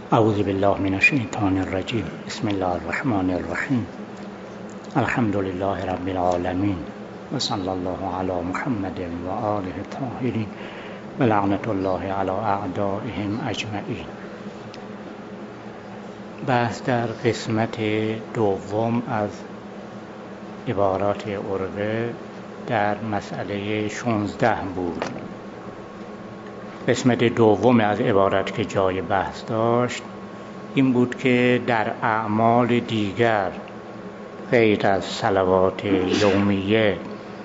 اعوذ بالله من الشیطان الرجیم. بسم الله الرحمن الرحیم. الحمد لله رب العالمین و صلی الله علی محمد و آله الطاهرین و لعنت الله علی اعدائهم اجمعین. بحث در قسمت دوم از عبارات عروه در مسئله 16 بود. قسمت دوم از عبارت که جای بحث داشت این بود که در اعمال دیگر غیر از صلوات یومیه،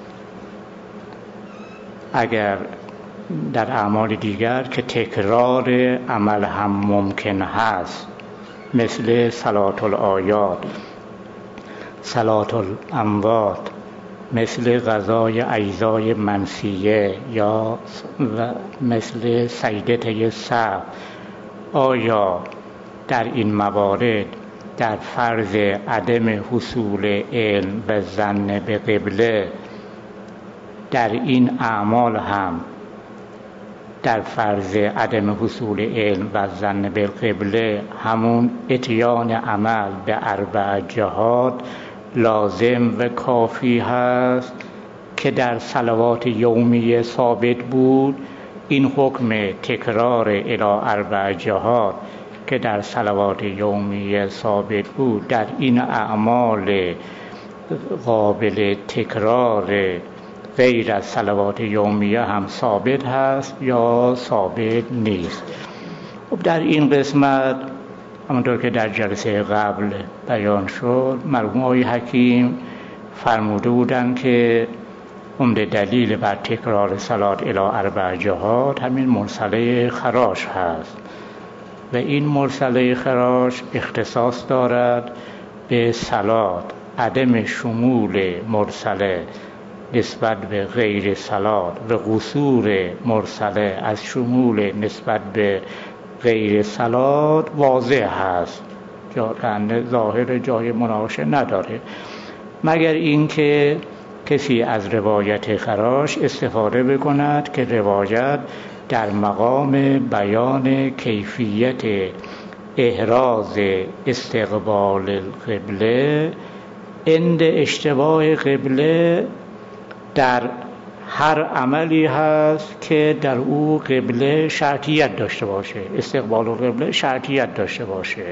اگر در اعمال دیگر که تکرار عمل هم ممکن هست، مثل صلات الآیات، صلات الاموات، مثل قضای اجزای منسیه یا مثل سجده سهو، آیا در این موارد در فرض عدم حصول علم و ظن به قبله، در این اعمال هم در فرض عدم حصول علم و ظن به قبله همون اتیان عمل به اربع جهات لازم و کافی هست که در صلوات یومیه ثابت بود؟ این حکم تکرار الی اربع جهات که در صلوات یومیه ثابت بود در این اعمال قابل تکرار غیر از صلوات یومیه هم ثابت هست یا ثابت نیست؟ در این قسمت همونطور که در جلسه قبل بیان شد، مرحوم آقای حکیم فرموده بودند که عمده دلیل بر تکرار صلات الی اربع جهات همین مرسله خراش هست و این مرسله خراش اختصاص دارد به صلات. عدم شمول مرسله نسبت به غیر صلات و قصور مرسله از شمول نسبت به غیر صلات واضح هست، ظاهر جای مناقشه نداره، مگر اینکه کسی از روایت خراش استفاده بکند که روایت در مقام بیان کیفیت احراز استقبال القبله عند اشتباه قبله در هر عملی هست که در او قبله شرطیت داشته باشه، استقبال القبله شرطیت داشته باشه.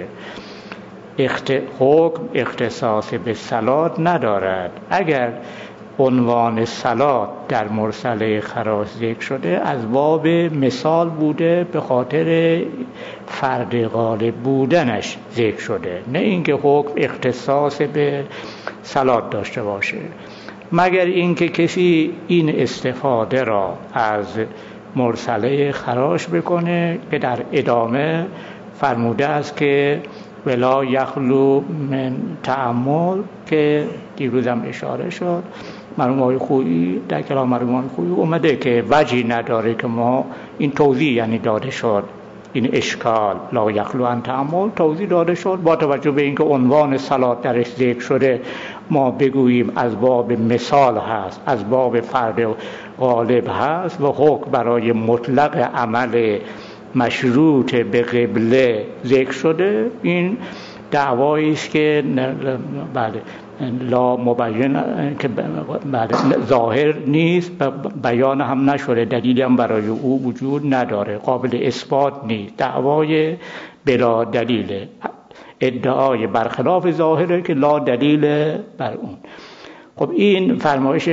حکم اختصاص به صلات ندارد. اگر عنوان صلات در مرسله خراش ذکر شده از باب مثال بوده، به خاطر فرد غالب بودنش ذکر شده، نه اینکه حکم اختصاص به صلات داشته باشه. مگر اینکه کسی این استفاده را از مرسله خراش بکنه که در ادامه فرموده است که ولا یخلو من تأمل، که دیروزم اشاره شد، مرحوم آقای خویی در کلام مرحوم آقای خویی اومده که وجهی نداره که ما این توضیح یعنی داده شد، این اشکال لا یخلو عن تأمل توضیح داده شد با توجه به اینکه عنوان صلات درش ذکر شده، ما بگوییم از باب مثال هست، از باب فرد غالب هست و حکم برای مطلق عمل مشروط به قبله ذکر شده. این دعوایی است که بله لا مبین، که ظاهر نیست و بیان هم نشده، دلیلی هم برای او وجود نداره، قابل اثبات نیست، دعوای بلا دلیله، ادعای برخلاف ظاهره که لا دلیل بر اون. خب این فرمایش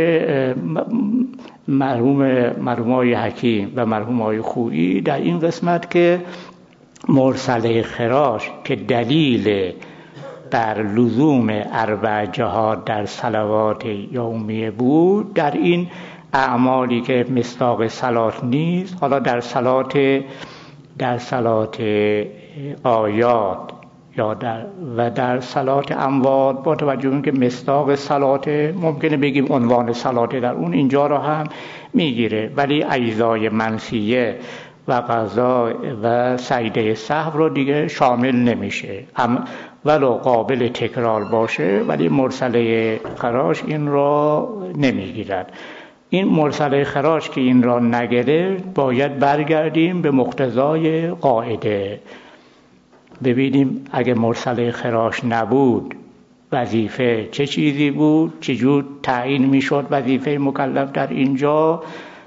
مرحوم آقای حکیم و مرحوم آقای خویی در این قسمت که مرسله خراش که دلیل بر لزوم اربع جهات در صلوات یومیه بود، در این اعمالی که مصداق صلات نیست، حالا در صلات آیات یا در صلات اموات، با توجه به اینکه مصداق صلات ممکنه بگیم عنوان صلات در اون اینجا رو هم میگیره، ولی اجزای منسیه و قضا و سجده سهو رو دیگه شامل نمیشه، ولو قابل تکرار باشه، ولی مرسله خراش این را نمیگیرد. این مرسله خراش که این را نگرفت باید برگردیم به مقتضای قاعده ببینیم اگه مرسله خراش نبود وظیفه چه چیزی بود، چجور تعیین میشد وظیفه مکلف در اینجا.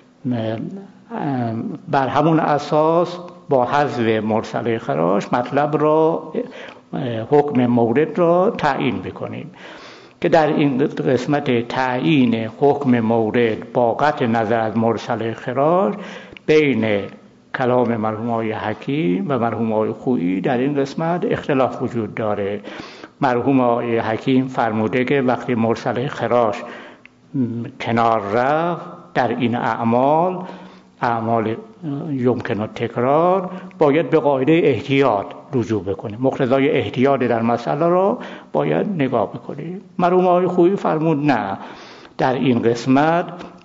بر همون اساس با حذف مرسله خراش مطلب را، حکم مورد را تعیین بکنیم که در این قسمت تعیین حکم مورد با قطع نظر از مرسله خراش بین کلام مرحوم آقای حکیم و مرحوم آقای خویی در این قسمت اختلاف وجود داره. مرحوم آقای حکیم فرموده که وقتی مرسله خراش کنار رفت در این اعمال یمکن تکرار، باید به قاعده احتیاط رجوع بکنیم، مقتضای احتیاط در مسئله را باید نگاه بکنیم. مرحوم آقای خویی فرمود نه، در این قسمت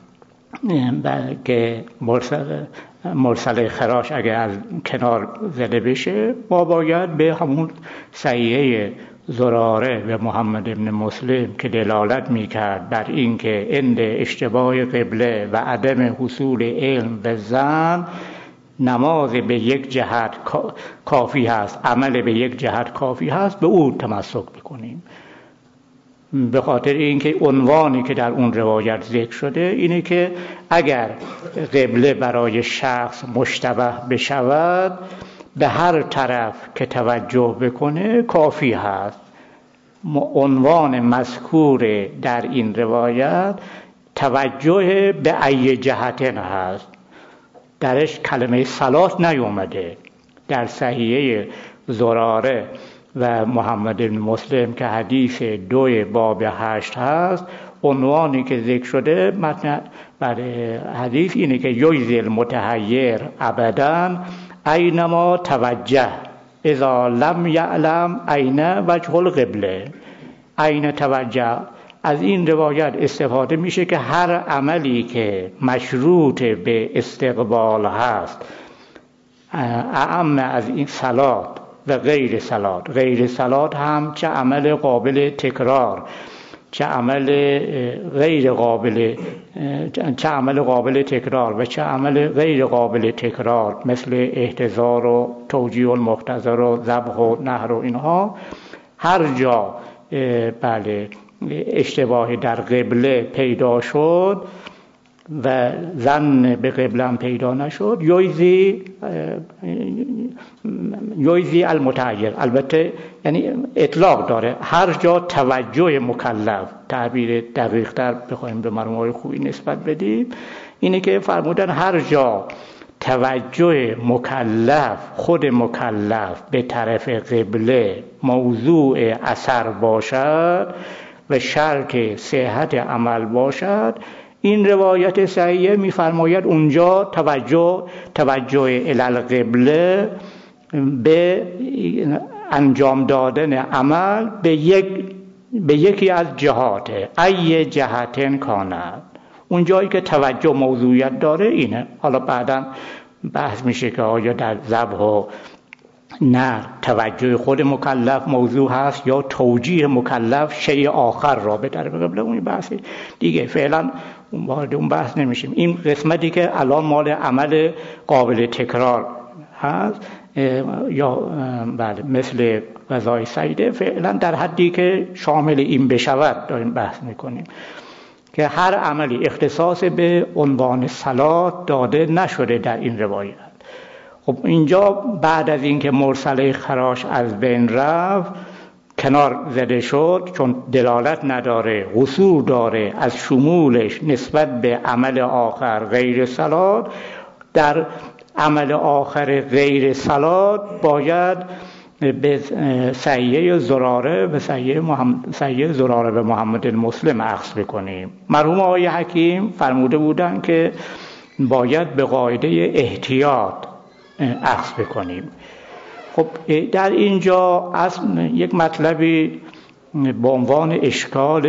که مرسله خراش اگر از کنار زده بشه ما باید به همون صحیحه زراره و محمد ابن مسلم که دلالت میکرد بر اینکه عند اشتباه قبله و عدم حصول علم و ظن نماز به یک جهت کافی هست، عمل به یک جهت کافی هست، به او تمسک بکنیم. به خاطر اینکه عنوانی که در اون روایت ذکر شده اینه که اگر قبله برای شخص مشتبه بشود به هر طرف که توجه بکنه کافی هست. عنوان مذکور در این روایت توجه به ای جهتن هست، درش کلمه صلات نیومده. در صحیحه زراره و محمد بن مسلم که حدیث 2 باب 8 هست، عنوانی که ذکر شده متن برای حدیث اینه که یجزی المتحیر ابدا اینما توجه اذا لم یعلم این وجه القبله. این توجه از این روایت استفاده میشه که هر عملی که مشروط به استقبال هست، اعم از این صلات و غیر صلات، غیر صلات هم چه عمل قابل تکرار چه عمل غیر قابل، چه عمل قابل تکرار و چه عمل غیر قابل تکرار مثل احتضار و توجیه المحتضر و ذبح و نحر و اینها، هر جا بله اشتباه در قبله پیدا شد و ظن به قبله هم پیدا نشد یویزی المتحیر، البته یعنی اطلاق داره، هر جا توجه مکلف، تعبیر دقیق تر بخوایم به مرحوم آقای خویی نسبت بدیم اینه که فرمودن هر جا توجه مکلف، خود مکلف به طرف قبله موضوع اثر باشد و شرط صحت عمل باشد، این روایت صحیحه می‌فرماید اونجا توجه الی القبله به انجام دادن عمل به یکی از جهات ای جهتن کاند، اون جایی که توجه موضوعیت داره اینه. حالا بعداً بحث میشه که آیا در ذبح و نه توجه خود مکلف موضوع هست یا توجیه مکلف شیء آخر را به طرف قبله، اون بحثی دیگه، فعلا وارد اون بحث نمیشیم. این قسمتی که الان مال عمل قابل تکرار هست یا بله مثل غذای سیده، فعلا در حدی که شامل این بشود داریم بحث میکنیم که هر عملی اختصاص به عنوان صلات داده نشده در این روایت. خب اینجا بعد از اینکه مرسله خراش از بین رفت کنار زده شد، چون دلالت نداره، قصور داره از شمولش نسبت به عمل آخر غیر صلات، در عمل آخر غیر صلات باید به صحیحه زراره و صحیحه زراره و محمد المسلم اخذ بکنیم. مرحوم آقای حکیم فرموده بودن که باید به قاعده احتیاط اخذ بکنیم. خب در اینجا اصل یک مطلبی به عنوان اشکال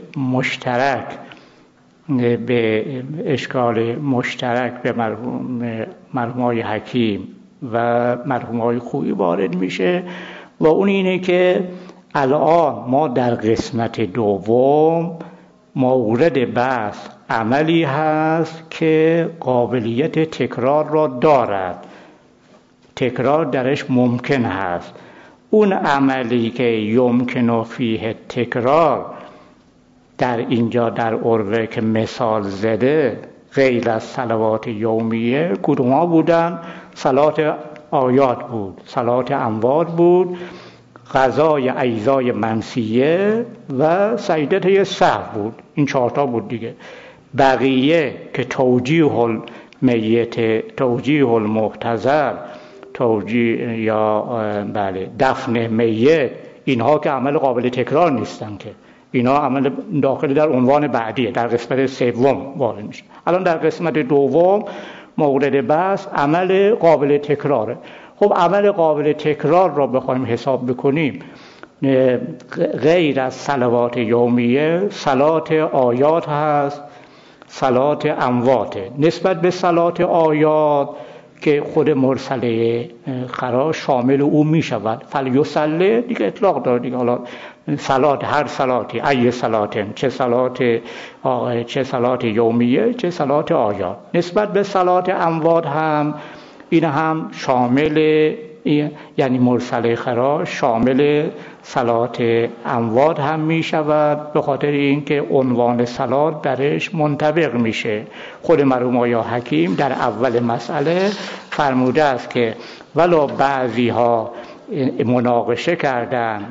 مشترک به مرحوم آقای حکیم و مرحوم آقای خویی وارد میشه و اون اینه که الان ما در قسمت دوم مورد بحث عملی هست که قابلیت تکرار را دارد، تکرار درش ممکن هست اون عملی که یمکن فیه تکرار در اینجا در عربه که مثال زده غیر از صلوات یومیه کدوم ها بودن؟ صلات آیات بود، صلات اموات بود، قضای اجزای منسیه و سجده سهو بود. این 4 تا بود دیگه. بقیه که توجیه المیت، توجیه المحتضر، توجیه یا دفن میت، اینها که عمل قابل تکرار نیستن، که اینا عمل داخل در عنوان بعدیه، در قسمت سوم وارد میشه. الان در قسمت دوم مورد بحث عمل قابل تکراره. خب عمل قابل تکرار را بخوایم حساب بکنیم، غیر از صلوات یومیه صلات آیات هست، صلات امواته. نسبت به صلات آیات که خود مرسله خراش شامل او می شود، فلیصلی دیگه اطلاق داره دیگه. حالا صلات، هر صلاتی، ای صلاتن، چه صلات یومیه چه صلات آیات. نسبت به صلات اموات هم این هم شامل، یعنی مرسله خراش شامل صلات اموات هم می شود، به خاطر اینکه عنوان صلات درش منطبق میشه. خود مرحوم آیا حکیم در اول مسئله فرموده است که ولو بعضی ها مناقشه کردن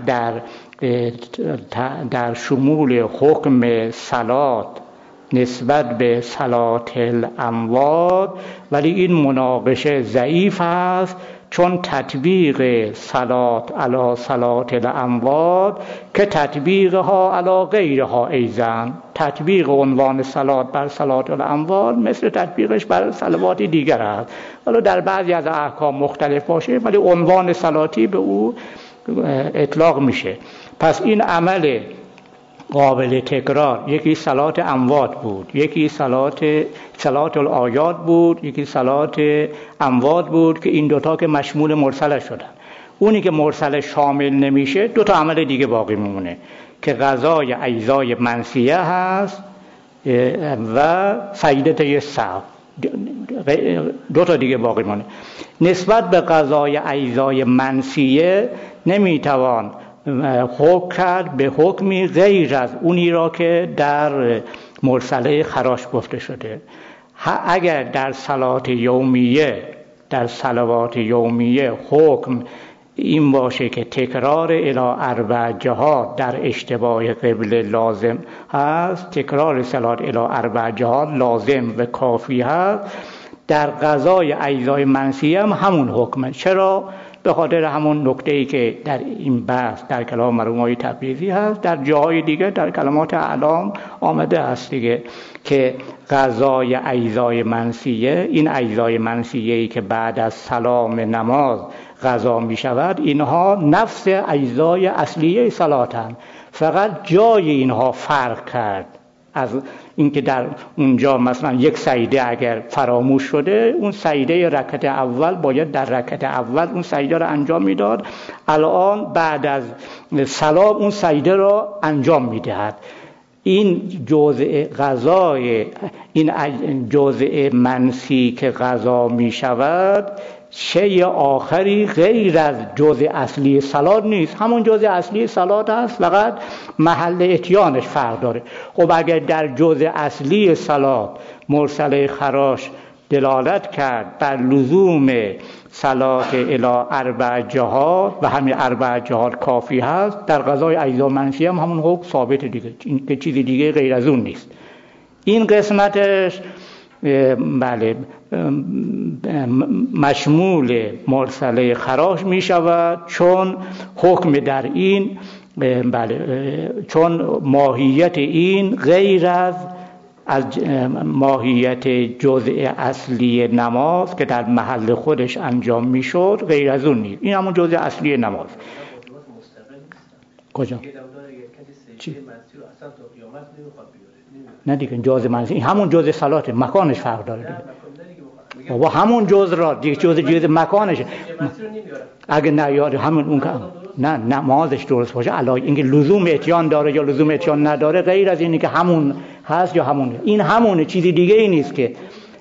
در شمول حکم صلات نسبت به صلات الاموات، ولی این مناقشه ضعیف است، چون تطبیق صلات علی صلات الاموات که تطبیقها علی غیرها ایضا، تطبیق عنوان صلات بر صلات الاموات مثل تطبیقش بر صلوات دیگر است. حالا در بعضی از احکام مختلف باشه ولی عنوان صلاتی به او اطلاق میشه. پس این عمل قابل تکرار، یکی صلات اموات بود، یکی صلات الآیات بود، یکی صلات اموات بود، که این دوتا که مشمول مرسله شدن. اونی که مرسله شامل نمیشه 2 تا عمل دیگه باقی میمونه که قضای اجزای منسیه هست و سجده سهو. 2 تا دیگه باقی مونه. نسبت به قضای اجزای منسیه نمیتوان حکم کرد به حکمی غیر از اونی را که در مرسله خراش گفته شده. اگر در صلات یومیه، در صلوات یومیه حکم این باشه که تکرار الی 4 جهات در اشتباه قبله لازم هست، تکرار صلات الی 4 جهات لازم و کافی هست، در قضای اجزای منسیه هم همون حکمه. چرا؟ به خاطر همون نکته‌ای که در این بحث در کلام مرحوم آقای تبریزی هست، در جاهای دیگه در کلمات اعلام آمده است دیگه، که قضای اجزای منسیه، این اجزای منسیه‌ای که بعد از سلام نماز قضا می شود، اینها نفس اجزای اصلیه صلاتن، فقط جای اینها فرق کرد از اینکه در اونجا مثلا یک سجده اگر فراموش شده، اون سجده رکعت اول باید در رکعت اول اون سجده رو انجام میداد، الان بعد از سلام اون سجده رو انجام میدهد. این جزء قضای، این جزء منسی که قضا میشود شیء آخری غیر از جزء اصلی صلات نیست، همون جزء اصلی صلات است، فقط محل اتیانش فرق داره. خب اگر در جزء اصلی صلات مرسله خراش دلالت کرد بر لزوم صلات الی 4 جهات و همین 4 جهات کافی هست، در قضای اجزا منسیه هم همون حکم ثابت دیگه، این که چیزی دیگه غیر از اون نیست. این قسمتش مشمول مرسله خراش می شود، چون حکم در این چون ماهیت این غیر از ماهیت جزء اصلی نماز که در محل خودش انجام می شد غیر از اون نیست. این همون جزء اصلی نماز. کجا؟ چی؟ نه دیگه جزء منزل این همون جزء صلات، مکانش فرق داره دیگه. بابا همون جزء را دیگه جزء مکانش اگه نیاره همون اون نه نمازش درست باشه، علاوه اینکه لزوم اتیان داره یا لزوم اتیان نداره، غیر از اینی که همون هست یا همونه، این همونه، چیزی دیگه ای نیست که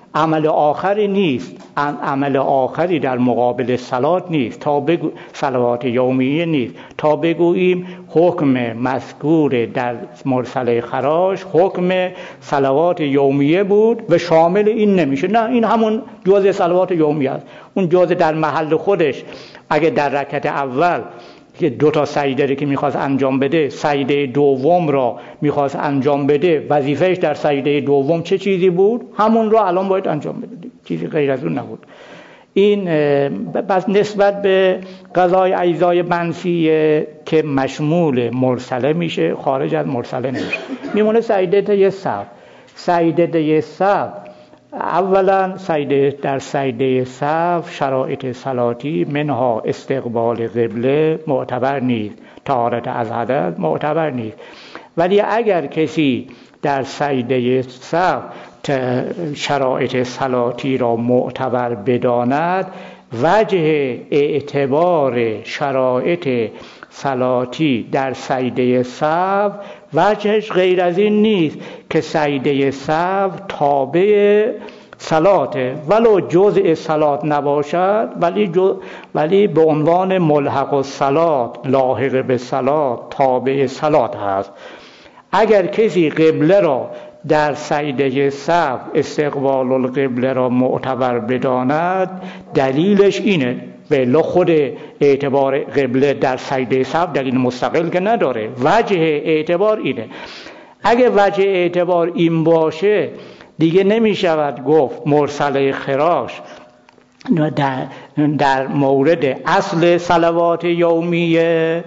عمل آخری نیست، عمل آخری در مقابل صلات نیست، تا بگو صلوات یومیه نیست، تا بگوییم حکم مذکور در مرسله خراش حکم صلوات یومیه بود و شامل این نمیشه. نه، این همون جزء صلوات یومیه است. اون جزء در محل خودش اگه در رکعت اول که 2 سجده که میخواست انجام بده، سجده دوم را میخواست انجام بده، وظیفهش در سجده دوم چه چیزی بود؟ همون را الان باید انجام بده، چیزی غیر از اون نبود. این بس نسبت به قضای اجزای منفیه که مشمول مرسله میشه، خارج از مرسله نمیشه. میمونه سجده سهو. سجده سهو اولا در سجده سهو شرایط صلاتی منها استقبال قبله معتبر نیست، طهارت از حدث معتبر نیست. ولی اگر کسی در سجده سهو شرایط صلاتی را معتبر بداند، وجه اعتبار شرایط صلاتی در سجده سهو وجهش غیر از این نیست که سجده سهو تابع صلاته، ولو جزء صلات نباشد، ولی به عنوان ملحق الصلات، لاحق به صلات، تابع صلات هست. اگر کسی قبله را در سجده سهو استقبال القبله را معتبر بداند، دلیلش اینه. ولی خود اعتبار قبله در سجده سهو دلیل مستقل که نداره، وجه اعتبار اینه. اگه وجه اعتبار این باشه دیگه نمی شود گفت مرسله خراش در مورد اصل صلوات یومیه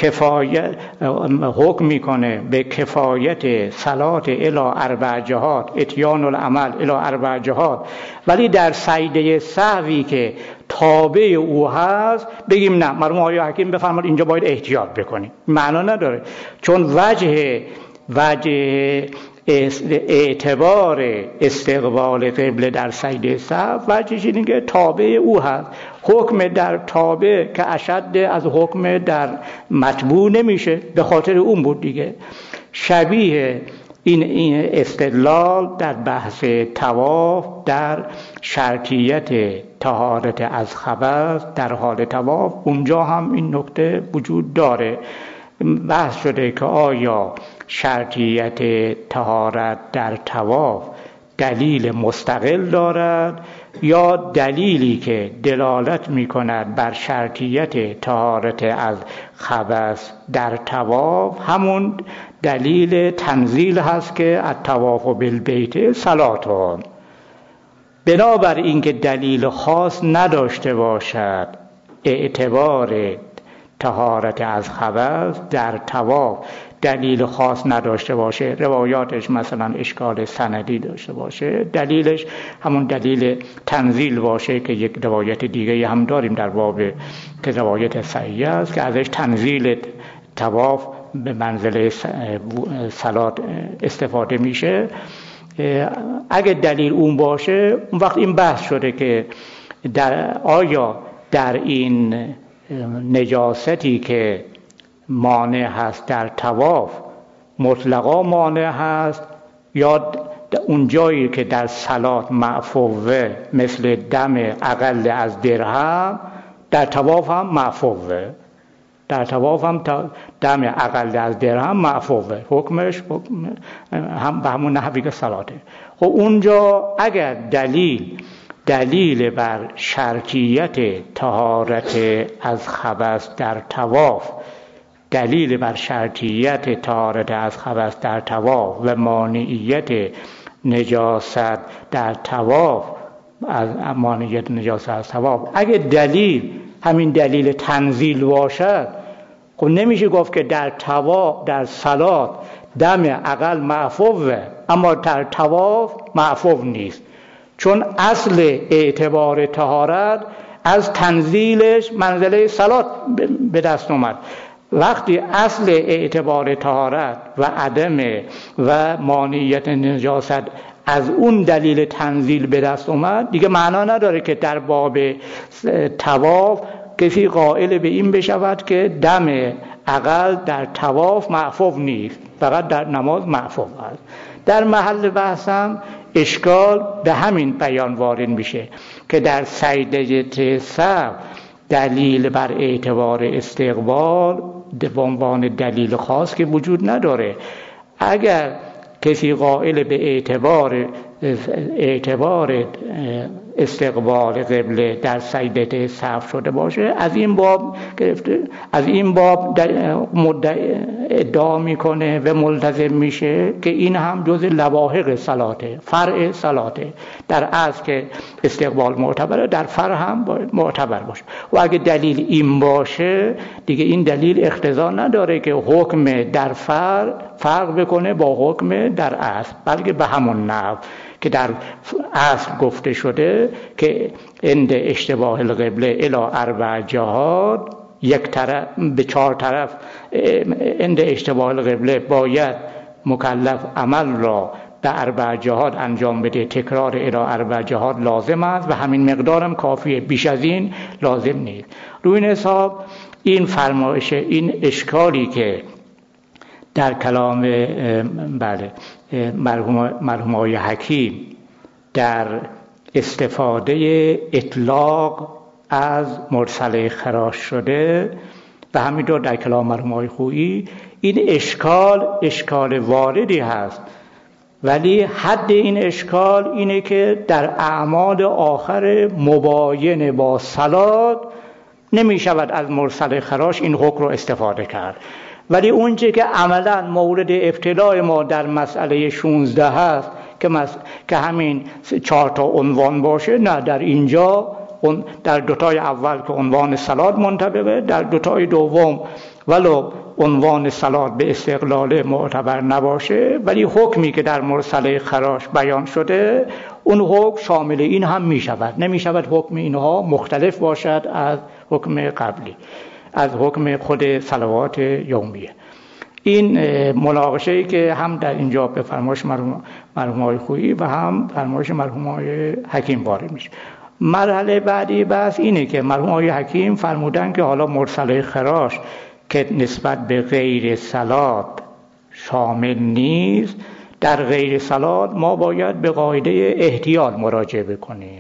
حکم میکنه به کفایت صلات الی 4 جهات، اتیان العمل الی 4 جهات، ولی در سجده سهوی که تابع او هست بگیم نه، مرحوم آقای حکیم بفرمایید اینجا باید احتیاط بکنیم، معنا نداره. چون وجه اعتبار استقبال قبله در سجده سهو وجهش اینه که تابع او هست. حکم در تابع که اشد از حکم در متبوع نمیشه، به خاطر اون بود دیگه. شبیه این استدلال در بحث طواف در شرطیت طهارت از خبث در حال طواف، اونجا هم این نکته وجود داره. بحث شده که آیا شرطیت طهارت در طواف دلیل مستقل دارد یا دلیلی که دلالت می‌کند بر شرطیت طهارت از خبث در طواف همون دلیل تنزیل هست که الطواف بالبیت صلاتون. بنابر اینکه دلیل خاص نداشته باشد اعتبار طهارت از خبث در طواف دلیل خاص نداشته باشه، روایاتش مثلا اشکال سندی داشته باشه، دلیلش همون دلیل تنزیل باشه که یک روایت دیگه هم داریم در باب که روایت صحیح است که ازش تنزیل طواف به منزله صلات استفاده میشه. اگه دلیل اون باشه اون وقت این بحث شده که آیا در این نجاستی که مانع هست در طواف مطلقا مانع هست یا اون جایی که در صلات معفوه مثل دم اقل از درهم در طواف هم معفوه، در طواف هم دم اقل از درهم معفوه، حکمش هم به همون نحوی که صلاته. خب اونجا اگر دلیل بر شرطیت طهارت از خبث در طواف، دلیل بر شرطیت طهارت از خبث در طواف و مانعیت نجاست در طواف، از مانعیت نجاست از طواف، اگه دلیل همین دلیل تنزیل باشد، خب نمیشه گفت که در طواف در صلات دم اقل معفوه اما در طواف معفو نیست، چون اصل اعتبار طهارت از تنزیلش منزله صلات به دست اومد. وقتی اصل اعتبار طهارت و عدم و مانعیت نجاست از اون دلیل تنزیل به دست اومد، دیگه معنا نداره که در باب طواف کسی قائل به این بشود که دم اقل در طواف معفو نیست، فقط در نماز معفو است. در محل بحثم اشکال به همین بیان وارد میشه که در سجده سهو دلیل بر اعتبار استقبال به عنوان دلیل خاص که وجود نداره. اگر کسی قائل به اعتبار استقبال قبله در سجده سهو شده باشه، از این باب گرفته، از این باب ادعا میکنه و ملتزم میشه که این هم جز لواحق صلاته، فرع صلاته. در اصل که استقبال معتبره، در فرع هم معتبر باشه. و اگه دلیل این باشه دیگه این دلیل اقتضا نداره که حکم در فرع فرق بکنه با حکم در اصل، بلکه به همون نحو که در اصل گفته شده که عند اشتباه القبله الی اربع جهات، یک طرف به 4 طرف، عند اشتباه القبله باید مکلف عمل را به 4 جهات انجام بده، تکرار الی 4 جهات لازم است و همین مقدارم کافیه، بیش از این لازم نیست. روی این حساب این فرمایش، این اشکالی که در کلام مرحوم آقای حکیم در استفاده اطلاق از مرسله خراش شده و همینطور در کلام مرحوم آقای خویی، این اشکال واردی هست، ولی حد این اشکال اینه که در اعمال آخر مباین با صلات نمی شود از مرسله خراش این حکم رو استفاده کرد. ولی اونچه که عملا مورد ابتلاء ما در مسئله 16 هست که همین 4 تا عنوان باشه، نه، در اینجا در 2 تای اول که عنوان صلات منطبقه، در 2 تای دوم ولو عنوان صلات به استقلال معتبر نباشه، ولی حکمی که در مرسله خراش بیان شده اون حکم شامل این هم می شود. نمی شود حکم اینها مختلف باشد از حکم قبلی، از حکم خود صلوات یومیه. این مناقشه‌ای که هم در اینجا به فرمایش مرحوم آقای خویی و هم فرمایش مرحوم آقای حکیم وارد میشه. مرحله بعدی بحث اینه که مرحوم آقای حکیم فرمودن که حالا مرسله خراش که نسبت به غیر صلات شامل نیست، در غیر صلات ما باید به قاعده احتیاط مراجعه بکنیم.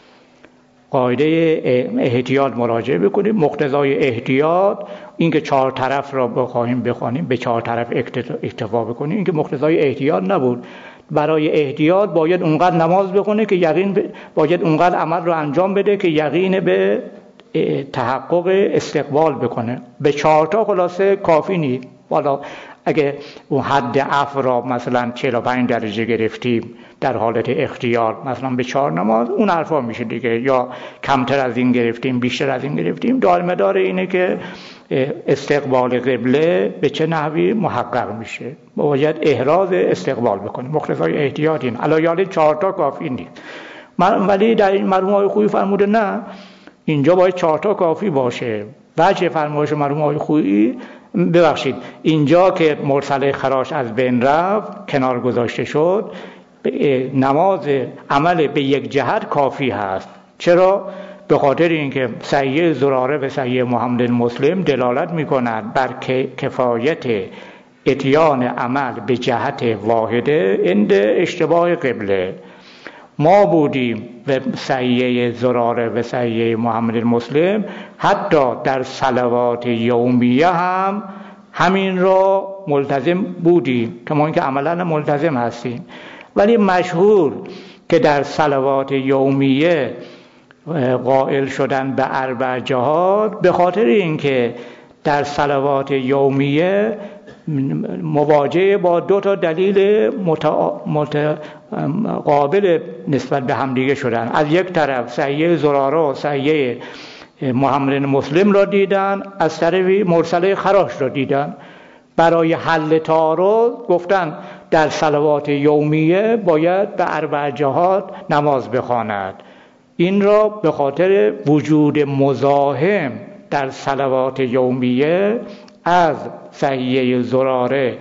مقتضای احتیاط این که 4 طرف را بخوانیم به 4 طرف اکتفا بکنیم، این که مقتضای احتیاط نبود. برای احتیاط باید اونقدر نماز بخونه که باید اونقدر عمل رو انجام بده که یقین به تحقق استقبال بکنه. به 4 تا خلاصه کافی نیست. والا اگه اون حد عفو را مثلا 45 درجه گرفتیم در حالت اختیار، مثلا به 4 نماز، اون حرفا میشه دیگه، یا کمتر از این گرفتیم بیشتر از این گرفتیم، دار اینه که استقبال قبله به چه نحوی محقق میشه. باید احراز استقبال بکنیم، مقتضای احتیاط این. علاوه 4 تا کافی نیست. ولی در این مرحوم آقای خویی فرموده نه، اینجا باید 4 تا کافی باشه. وجه فرمایش مرحوم آقای خویی، ببخشید، اینجا که مرسله خراش از بین رفت، کنار گذاشته شد، نماز عمل به یک جهت کافی هست. چرا؟ به خاطر اینکه صحیح زراره و صحیح محمد مسلم دلالت می‌کنند بر کفایت اتیان عمل به جهت واحده عند اشتباه قبله. ما بودیم و صحیح زراره و صحیح محمد مسلم حتی در صلوات یومیه هم همین را ملتزم بودیم، که ما اینکه عملا ملتزم هستیم. ولی مشهور که در صلوات یومیه قائل شدن به 4 جهات، به خاطر اینکه در صلوات یومیه مواجه با 2 تا دلیل متقابل نسبت به همدیگه شدن. از یک طرف صحیح زراره و صحیح محمد مسلم را دیدن، از طرفی مرسله خراش را دیدن. برای حل تعارض گفتن در صلوات یومیه باید به 4 جهات نماز بخواند. این را به خاطر وجود مزاحم در صلوات یومیه از صحیح زراره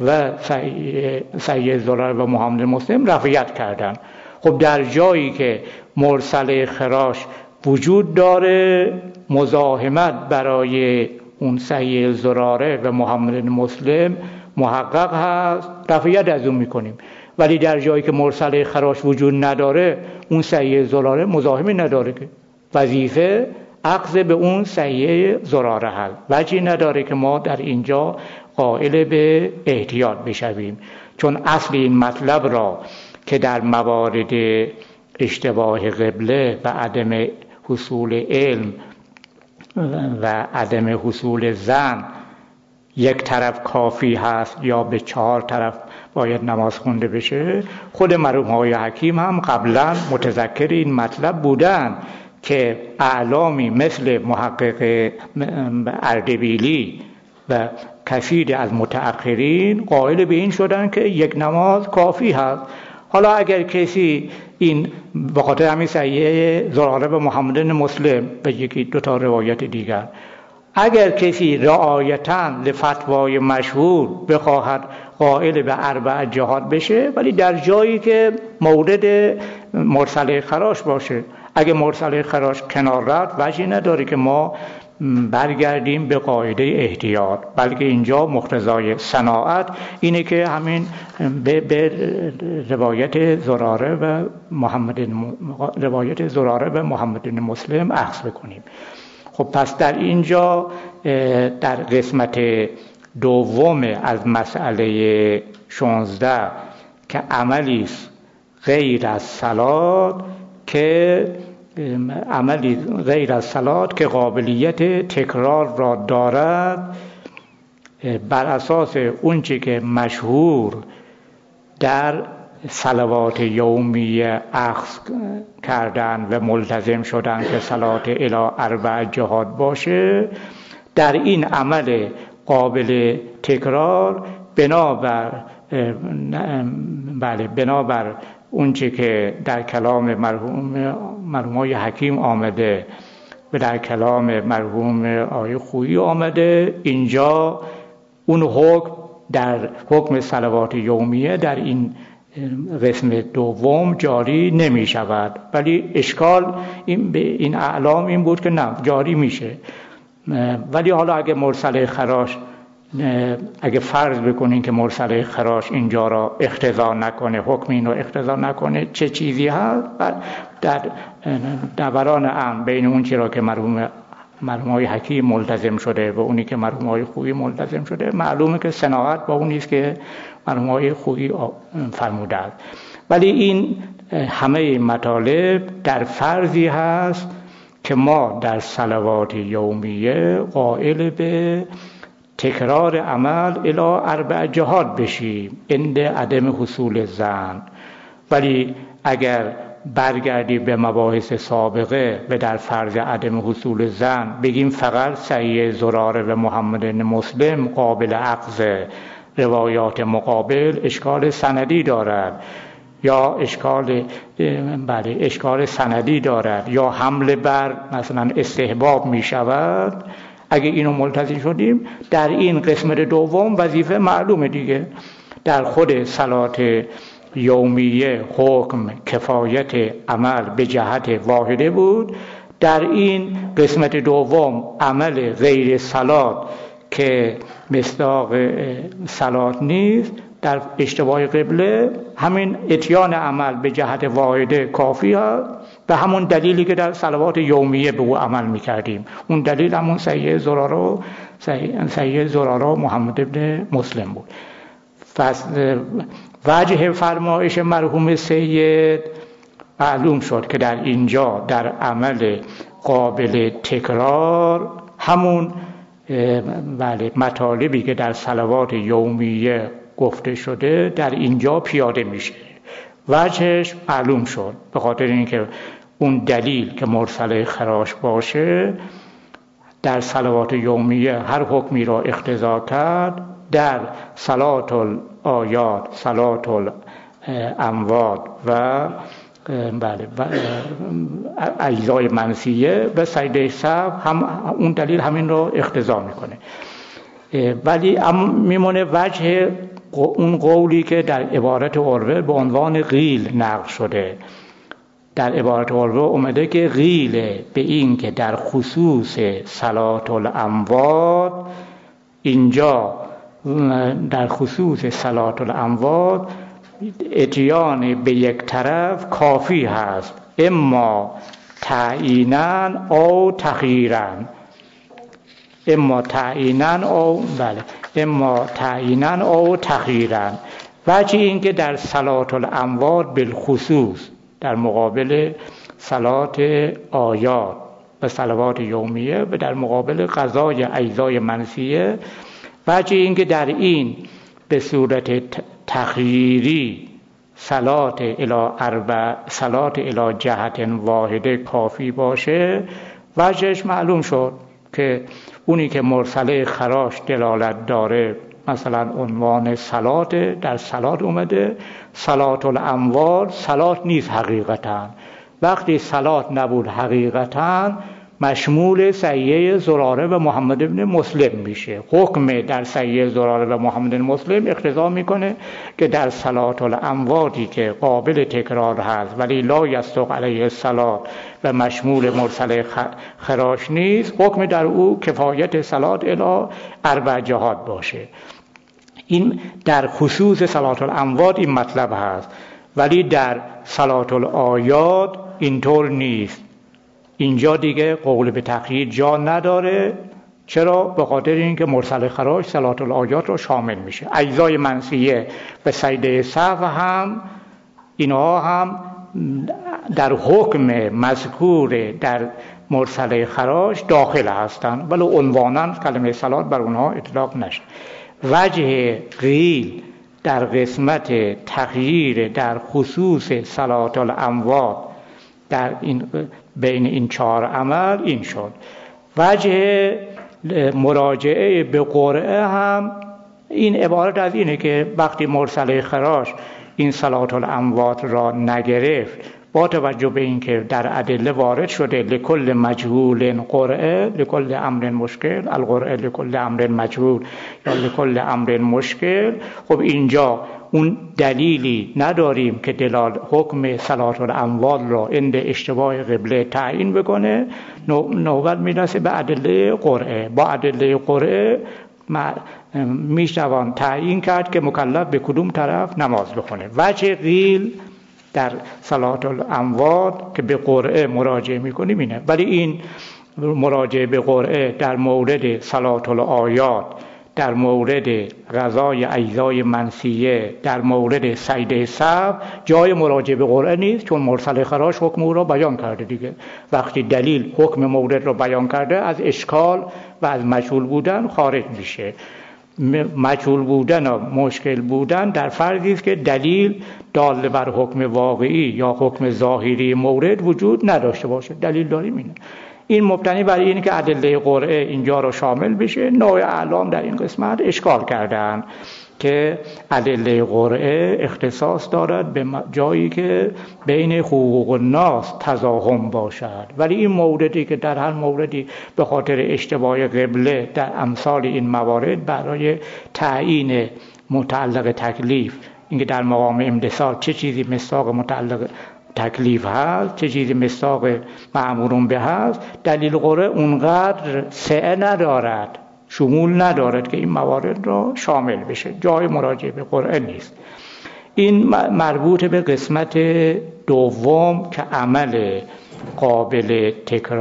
و محمد مسلم رفعیت کردن. خب در جایی که مرسله خراش وجود داره، مزاحمت برای اون صحیح زراره و محمد مسلم محقق هست، رفعیت از اون میکنیم. ولی در جایی که مرسله خراش وجود نداره اون صحیحه زراره مزاحمی نداره که وظیفه اخذ به اون صحیحه زراره هست، وجهی نداره که ما در اینجا قائل به احتیاط بشویم، چون اصل این مطلب را که در موارد اشتباه قبله و عدم حصول علم و عدم حصول ظن یک طرف کافی هست یا به 4 طرف باید نماز خونده بشه، خود مرحوم‌های حکیم هم قبلا متذکر این مطلب بودن که اعلامی مثل محقق اردبیلی و کثیر از متأخرین قائل به این شدن که یک نماز کافی هست. حالا اگر کسی این به خاطر همین صحیحه زراره به محمد بن مسلم به یکی 2 تا روایت دیگر، اگر کسی رعایتاً لفتوای مشهور بخواهد قائل به 4 جهات بشه، ولی در جایی که مورد مرسله خراش باشه، اگه مرسله خراش کنار رفت وجهی نداره که ما برگردیم به قاعده احتیاط، بلکه اینجا مقتضای صناعت اینه که همین به روایت زراره و محمد بن مسلم اخذ بکنیم. خب پس در اینجا در قسمت دوم از مسئله 16 که عملی غیر از صلات که قابلیت تکرار را دارد، بر اساس اونچه که مشهور در صلوات یومیه اخذ کردن و ملتزم شدن که صلات الی 4 جهات باشه، در این عمل قابل تکرار بنابر اونچه که در کلام مرحومای حکیم آمده و در کلام مرحوم آقای خویی آمده، اینجا اون حکم در حکم صلوات یومیه در این قسم دوم جاری نمی شود، ولی اشکال این اعلام این بود که نه جاری میشه. ولی حالا اگه مرسله خراش اگه فرض بکنین که مرسله خراش اینجا را اقتضا نکنه، حکم این رو اقتضا نکنه، چه چیزی هست؟ در دوران امر بین اون چی را که مرحومای حکیم ملتزم شده و اونی که مرحومای خویی ملتزم شده، معلومه که صناعت با اونیست که مرحومای خویی فرموده است. ولی این همه مطالب در فرضی هست که ما در صلوات یومیه قائل به تکرار عمل الی 4 جهات بشیم عند عدم حصول ظن. ولی اگر برگردی به مباحث سابقه و در فرض عدم حصول ظن بگیم فقط صحیح زراره و محمد بن مسلم قابل اخذ، روایات مقابل اشکال سندی دارد یا اشکال سندی دارد یا حمل بر مثلا استحباب می شود، اگه اینو ملتزم شدیم در این قسمت دوم وظیفه معلومه دیگه. در خود صلات یومیه حکم کفایت عمل به جهت واحده بود، در این قسمت دوم عمل غیر صلات که مصداق صلات نیست، در اشتباه قبله همین اتیان عمل به جهت واحده کافی هست، به همون دلیلی که در صلوات یومیه به او عمل میکردیم. اون دلیل همون صحیح زراره و محمد بن مسلم بود. وجه فرمایش مرحوم سید معلوم شد که در اینجا در عمل قابل تکرار همون مطالبی که در صلوات یومیه گفته شده در اینجا پیاده میشه. وجهش معلوم شد به خاطر اینکه اون دلیل که مرسله خراش باشه در صلوات یومیه هر حکمی را اقتضا کرد، در صلات الآیات، صلات الاموات و اجزای منسیه و سجده سهو هم اون دلیل همین را اقتضا میکنه. ولی میمونه وجه اون قولی که در عبارت عروه به عنوان قیل نقل شده. در عبارت عروه اومده که قیل به این که در خصوص صلات الاموات، اینجا در خصوص صلات الاموات اتیان به یک طرف کافی هست، اما تعییناً او تخییراً، اما تعییناً او تخییراً. وجه این که در صلات الاموات بالخصوص در مقابل صلات آیات و صلوات یومیه و در مقابل قضای اجزای منسیه، وجه این که در این به صورت تخییری صلات الی جهت واحده کافی باشه، وجهش معلوم شد که اونی که مرسله خراش دلالت داره مثلا عنوان صلات، در صلات اومده، صلات الاموات صلات نیست حقیقتا. وقتی صلات نبود حقیقتا مشمول صحیحه زراره و محمد بن مسلم میشه. حکم در صحیحه زراره و محمد بن مسلم اقتضا میکنه که در صلات الامواتی که قابل تکرار هست ولی لا یصدق علیه الصلات و مشمول مرسله خراش نیست، حکم در او کفایت صلات الی 4 جهات باشه. این در خصوص صلات الاموات این مطلب هست، ولی در صلات الآیات اینطور نیست. اینجا دیگه قول به تقیید جا نداره. چرا؟ به خاطر اینکه مرسل خراش صلات الآیات رو شامل میشه. اجزای منسیه و سجده سهو هم اینها هم در حکم مذکور در مرسل خراش داخل هستند، ولی عنوانا کلمه صلات بر اونها اطلاق نشه. وجه قیل در قسمت تغییر در خصوص صلات الاموات در این بین این 4 عمل این شد. وجه مراجعه به قرعه هم این عبارت از اینه که وقتی مرسله خراش این صلات الاموات را نگرفت، با توجه به اینکه در ادله وارد شده لکل مجهول قرعه لکل امر مشکل، القرعه لکل امر مجهول یا لکل امر مشکل، خب اینجا اون دلیلی نداریم که حکم صلات الاموات را عند اشتباه قبله تعیین بکنه. نوبت میرسه به ادله قرعه. با ادله قرعه میشوان تعیین کرد که مکلف به کدوم طرف نماز بخونه. وجه قیل در صلات الاموات که به قرعه مراجعه میکنیم اینه، ولی این مراجعه به قرعه در مورد صلات الآیات، در مورد قضای اجزای منسیه، در مورد سجده سهو جای مراجعه به قرعه نیست، چون مرسل خراش حکم او را بیان کرده دیگه. وقتی دلیل حکم مورد را بیان کرده از اشکال و از مجهول بودن خارج میشه. مجهول بودن و مشکل بودن در فرضی است که دلیل دال بر حکم واقعی یا حکم ظاهری مورد وجود نداشته باشه. دلیل داریم اینه. این مبتنی بر اینه که ادله قرعه اینجا رو شامل بشه. نوع اعلام در این قسمت اشکال کردن که ادله قرعه اختصاص دارد به جایی که بین حقوق الناس تزاحم باشد، ولی این موردی که در هر موردی به خاطر اشتباه قبله در امثال این موارد برای تعیین متعلق تکلیف، اینکه در مقام امتثال چه چیزی مصداق متعلق تکلیف هست، چه چیزی مصداق مأمورون به هست، دلیل قرعه اونقدر سعه ندارد، شمول ندارد که این موارد را شامل بشه. جای مراجعه به قرعه نیست. این مربوط به قسمت دوم که عمل قابل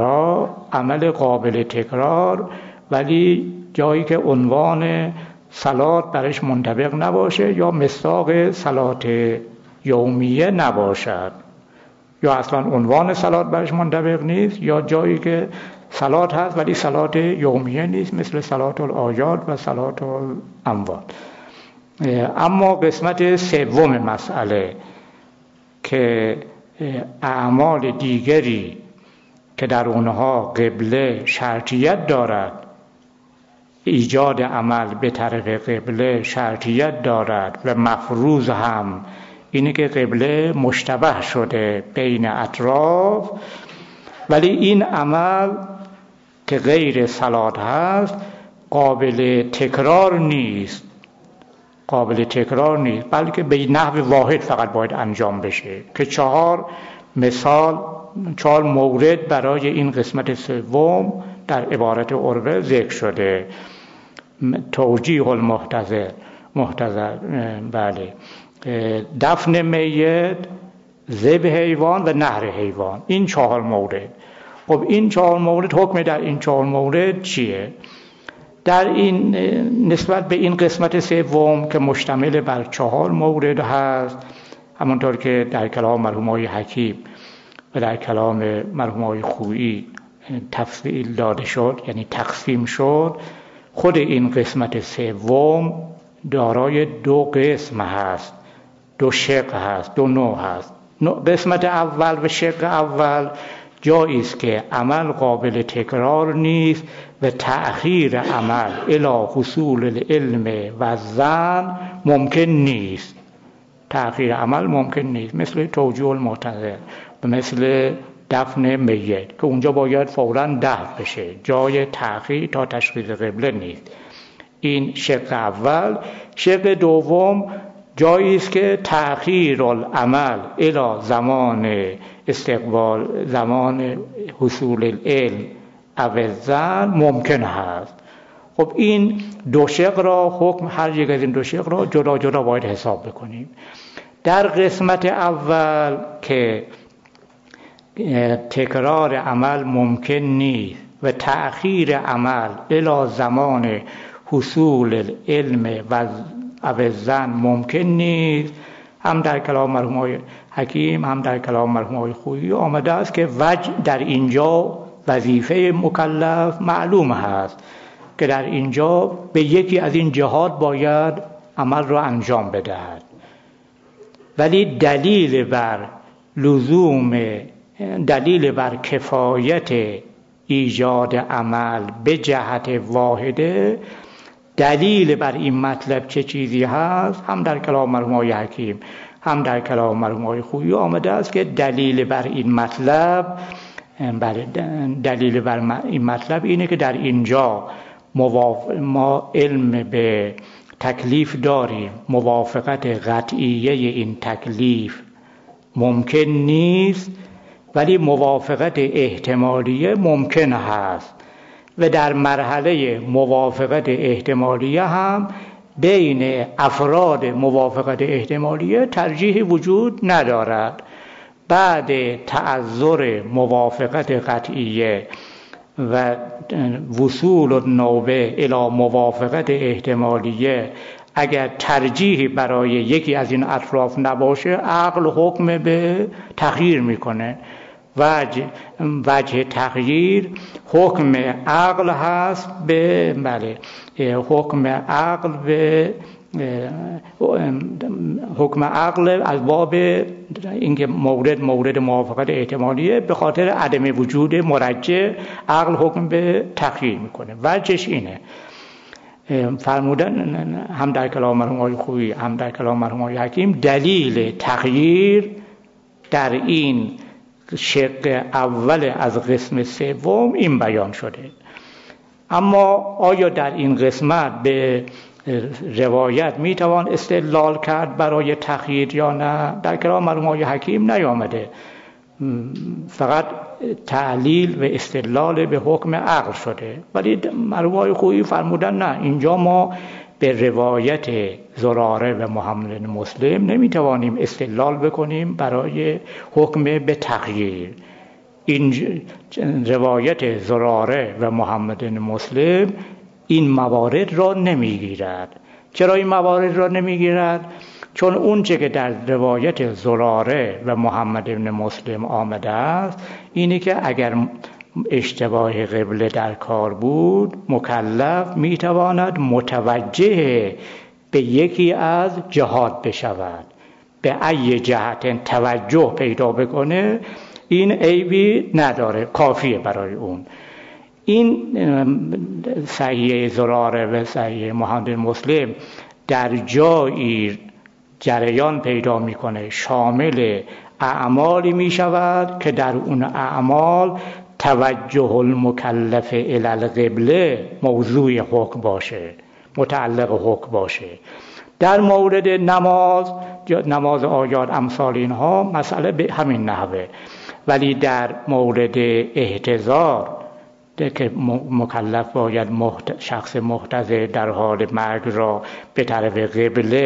تکرار ولی جایی که عنوان صلات برش منطبق نباشه یا مصداق صلات یومیه نباشد، یا اصلا عنوان صلات برش منطبق نیست، یا جایی که صلات هست ولی صلات یومیه نیست، مثل صلات الآیات و صلات الاموات. اما قسمت سوم مسئله که اعمال دیگری که در اونها قبله شرطیت دارد، ایجاد عمل به طریق قبله شرطیت دارد و مفروض هم اینه که قبله مشتبه شده بین اطراف، ولی این عمل که غیر صلات هست قابل تکرار نیست، بلکه به نحو واحد فقط باید انجام بشه که 4 مورد برای این قسمت سوم در عبارت عربه ذکر شده. توجیه المحتضر، بله، دفن میت، ذبح حیوان و نحر حیوان. این 4 مورد. خب این 4 مورد، حکم در این 4 مورد چیه؟ در این نسبت به این قسمت سوم که مشتمل بر 4 مورد هست، همونطور که در کلام مرحوم آقای حکیم و در کلام مرحوم آقای خویی تفصیل داده شد، یعنی تقسیم شد، خود این قسمت سوم دارای 2 قسم هست، 2 شق هست، 2 نوع هست. قسمت اول و شق اول جایی است که عمل قابل تکرار نیست و تأخیر عمل الی حصول العلم و ظن ممکن نیست. تأخیر عمل ممکن نیست، مثل توجیه المعتزله و مثل دفن میت که اونجا باید فوراً دفن بشه، جای تأخیر تا تشخیص قبله نیست. این شق اول. شق دوم جایی است که تأخیر العمل الی زمان استقبال، زمان حصول العلم او الظن ممکن هست. خب این 2 شق را، حکم هر یک از این 2 شق را جدا جدا باید حساب بکنیم. در قسمت اول که تکرار عمل ممکن نیست و تأخیر عمل الی زمان حصول العلم و او الظن ممکن نیست، هم در کلام مرحوم آقای حکیم هم در کلام مرحوم آقای خویی آمده است که وجه در اینجا وظیفه مکلف معلوم هست که در اینجا به یکی از این جهات باید عمل را انجام بدهد، ولی دلیل بر کفایت ایجاد عمل به جهت واحده، دلیل بر این مطلب چه چیزی هست، هم در کلام مرحوم آقای حکیم هم در کلام مرحوم آقای خویی آمده است که دلیل بر این مطلب اینه که در اینجا ما علم به تکلیف داریم، موافقت قطعیه این تکلیف ممکن نیست، ولی موافقت احتمالیه ممکن هست و در مرحله موافقت احتمالیه هم بین افراد موافقت احتمالیه ترجیح وجود ندارد. بعد تعذر موافقت قطعیه و وصول النوبه الی موافقت احتمالیه، اگر ترجیحی برای یکی از این اطراف نباشه، عقل حکم به تغییر میکنه. وجه تغییر حکم عقل هست به حکم عقل از باب اینکه مورد موافقت احتمالیه، به خاطر عدم وجود مرجح عقل حکم به تغییر میکنه. وجهش اینه، فرمودن هم در کلام مرحوم آقای خویی هم در کلام مرحوم آقای حکیم، دلیل تغییر در این شق اول از قسم سوم این بیان شده. اما آیا در این قسمت به روایت میتوان استدلال کرد برای تغییر یا نه؟ در کلام مرحوم آقای حکیم نیامده، فقط تعلیل و استدلال به حکم عقل شده. ولی مرحوم آقای خویی فرمودن نه، اینجا ما به روایت زراره و محمد مسلم نمیتوانیم استدلال بکنیم برای حکم به تغییر. این روایت زراره و محمد مسلم این موارد را نمیگیرد. چرا این موارد را نمیگیرد؟ چون اون چه که در روایت زراره و محمد مسلم آمده است اینه که اگر اشتباه قبله در کار بود، مکلف میتواند متوجه به یکی از جهات بشود، به ای جهت توجه پیدا بکنه، این عیبی نداره، کافیه برای اون. این صحیح زراره و صحیح محمد مسلم در جایی جریان پیدا میکنه شامل اعمالی میشود که در اون اعمال توجه المکلف الی القبله موضوع حکم باشه، متعلق حکم باشه. در مورد نماز آیات امثال اینها مسئله به همین نحوه، ولی در مورد احتضار که مکلف باید شخص محتضر در حال مرگ را به طرف قبله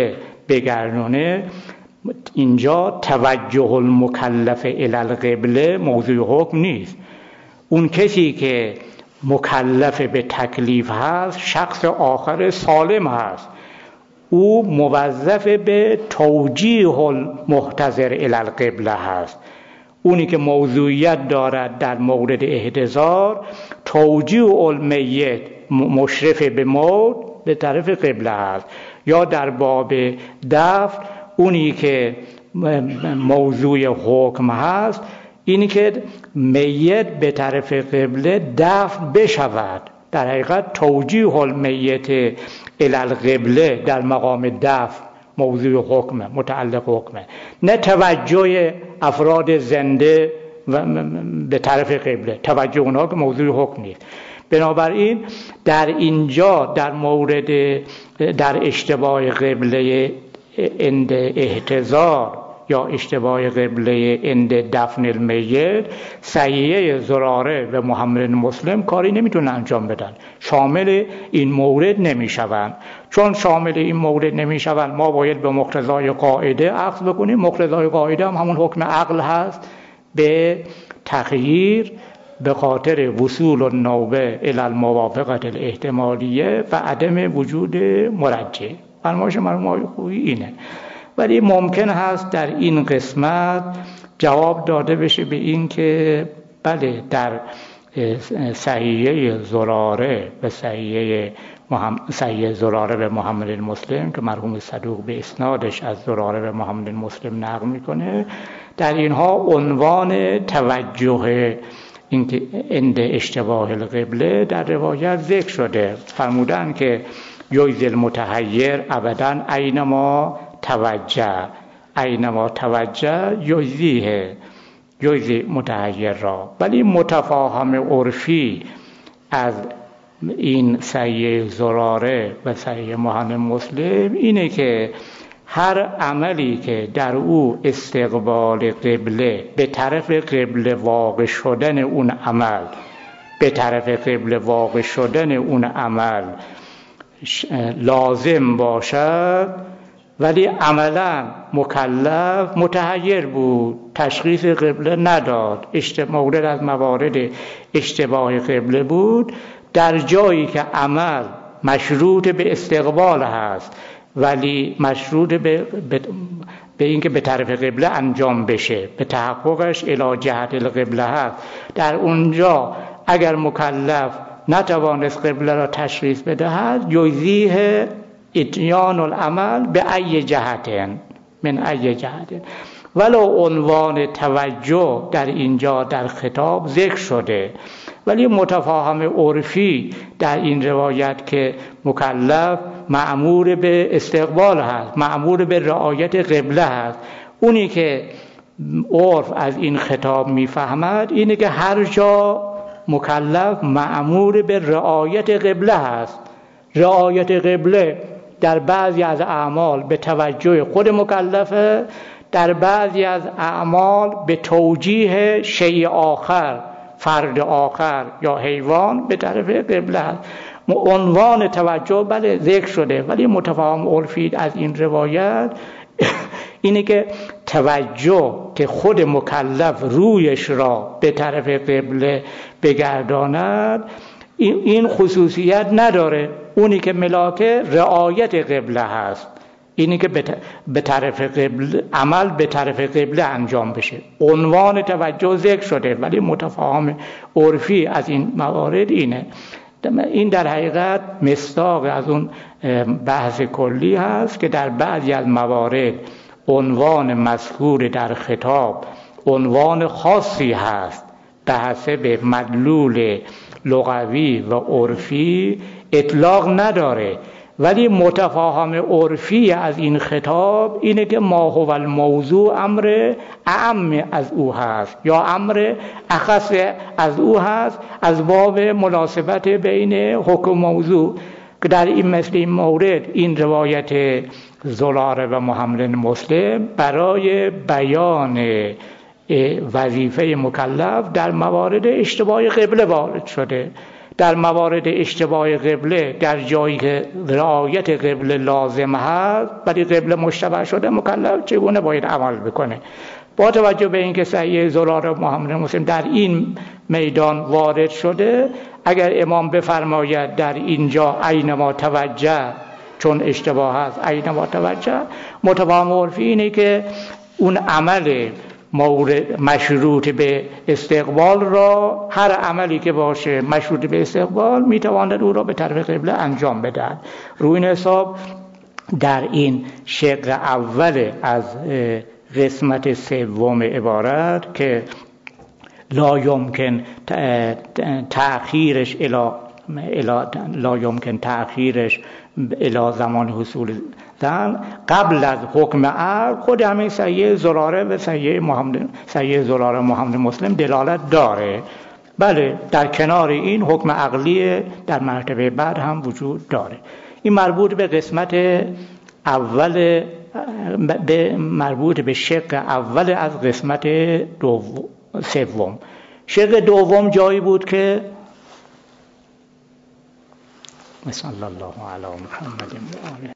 بگردونه، اینجا توجه المکلف الی القبله موضوع حکم نیست. اون کسی که مکلف به تکلیف هست شخص آخر سالم هست، او موظف به توجیه المحتضر الی القبله هست. اونی که موضوعیت دارد در مورد احتضار توجیه المیت مشرف به موت به طرف قبله هست، یا در باب دفن اونی که موضوع حکم هست اینی که میت به طرف قبله دفن بشود. در حقیقت توجیه المیت الی القبله در مقام دفن موضوع حکمه، متعلق حکمه، نه توجه افراد زنده به طرف قبله، توجه اونها که موضوع حکم نیست. بنابراین در اینجا در مورد در اشتباه قبله عند احتضار یا اشتباه قبله عند دفن المیت، صحیحه زراره و محمد مسلم کاری نمیتونن انجام بدن، شامل این مورد نمیشوند. چون شامل این مورد نمیشوند ما باید به مقتضای قاعده اخذ بکنیم. مقتضای قاعده هم همون حکم عقل هست به تغییر به خاطر وصول النوبه الی الموافقه الاحتمالیه و عدم وجود مرجع. فرمایش مرحوم خویی اینه. ولی ممکن هست در این قسمت جواب داده بشه به این که بله در صحیحه زراره و صحیحه زراره به محمد مسلم که مرحوم صدوق به اسنادش از زراره به محمد مسلم نقل میکنه، در اینها عنوان توجه این که عند اشتباه القبله در روایت ذکر شده. فرمودن که یوزی المتحیر ابدا اینما توجه یوزی متحیر را. ولی متفاهم عرفی از این صحیح زراره و صحیح محمد مسلم اینه که هر عملی که در او استقبال قبله به طرف قبله واقع شدن اون عمل لازم باشد، ولی عملا مکلف متحیر بود، تشخیص قبله نداد، مورد از موارد اشتباه قبله بود، در جایی که عمل مشروط به استقبال هست ولی مشروط به اینکه به طرف قبله انجام بشه، به تحققش الی جهت القبله هست، در اونجا اگر مکلف نتوانست قبله را تشخیص بدهد یجزیه اتیان العمل به ای جهت من ای جهت. ولو عنوان توجه در اینجا در خطاب ذکر شده، ولی متفاهم عرفی در این روایت که مکلف مأمور به استقبال هست، مأمور به رعایت قبله هست، اونی که عرف از این خطاب میفهمد اینه که هر جا مکلف مأمور به رعایت قبله هست. رعایت قبله در بعضی از اعمال به توجه خود مکلفه، در بعضی از اعمال به توجیه شیء آخر، فرد آخر یا حیوان به طرف قبله است. عنوان توجه بله ذکر شده، ولی متفاهم عرفی از این روایت اینه که توجه که خود مکلف رویش را به طرف قبله بگرداند این خصوصیت نداره. اونی که ملاکه رعایت قبله هست، اینی که به طرف قبله عمل به طرف قبله انجام بشه. عنوان توجه ذکر شده، ولی متفاهم عرفی از این موارد اینه. این در حقیقت مصداق از اون بحث کلی هست که در بعضی از موارد عنوان مذکور در خطاب عنوان خاصی هست به حسب مدلول لغوی و عرفی اطلاق نداره، ولی متفاهم عرفی از این خطاب اینه که ما هو الموضوع امر اعم از او هست یا امر اخص از او هست، از باب مناسبت بین حکم موضوع که در این مثل این مورد این روایت زراره و محمد مسلم برای بیان وظیفه مکلف در موارد اشتباه قبله وارد شده. در موارد اشتباه قبله در جایی که رعایت قبله لازم هست ولی قبله مشتبه شده، مکلف چگونه باید عمل بکنه؟ با توجه به اینکه صحیح زراره محمد مسلم در این میدان وارد شده، اگر امام بفرماید در اینجا اینما توجه، چون اشتباه هست اینما توجه، متفاهم عرفی اینه که اون عمل مورد مشروط به استقبال را، هر عملی که باشه مشروط به استقبال، میتواند او را به طرف قبله انجام بدهد. روی این حساب در این شق اول از قسمت سوم عبارت که لا یمکن تأخیرش الی زمان حصول زن قبل از حکم عقل، خود همین صحیح زراره و صحیح زراره محمد مسلم دلالت داره. بله، در کنار این حکم عقلی در مرتبه بعد هم وجود داره. این مربوط به قسمت اول، مربوط به شق اول از قسمت سوم. شق دوم جایی بود که صلی الله علی محمد و آله